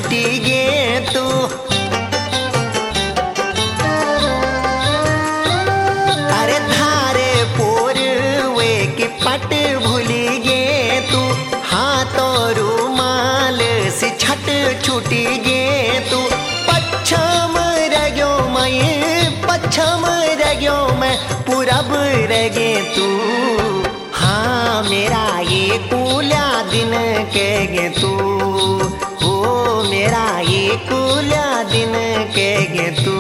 छुटी गे तू। अरे धारे पोरवे की पट भूली गे तू, हाथों रुमाल से छट छुटी गे तू। पच्छम रग्यो मैं पूरब रह गे तू। हाँ मेरा ये कुल्या दिन कह गे तू, हो मेरा ये कुल्या दिन कह गे तू।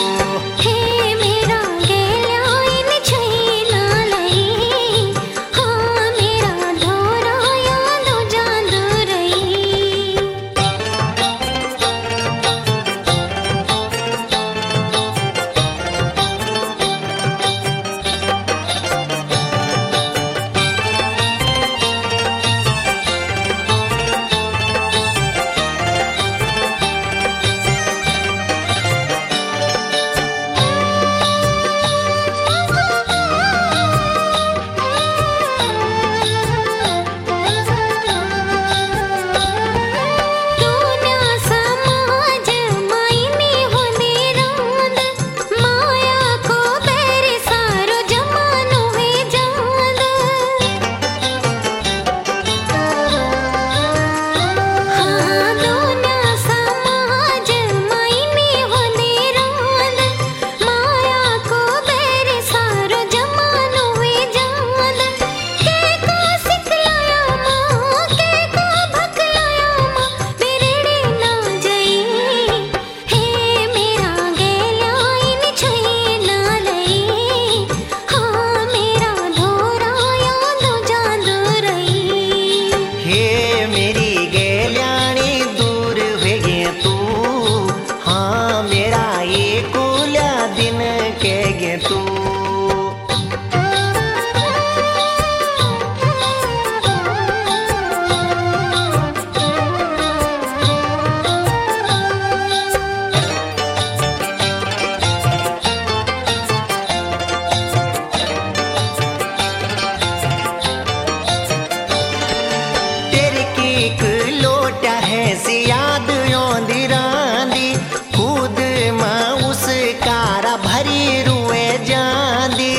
याद योंदी रांदी खुद मां उस कारा भरी रुए जांदी।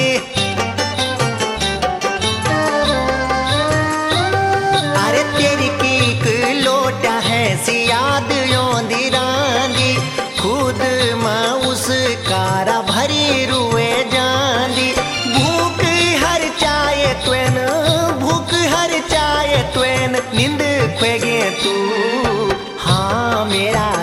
अरे तेरी कीक लोटा है सी याद योंदी रांदी खुद मां उस कारा भरी रुए जांदी। भूख हर चाहे त्वेन नींद खेगे तू। हाँ मेरा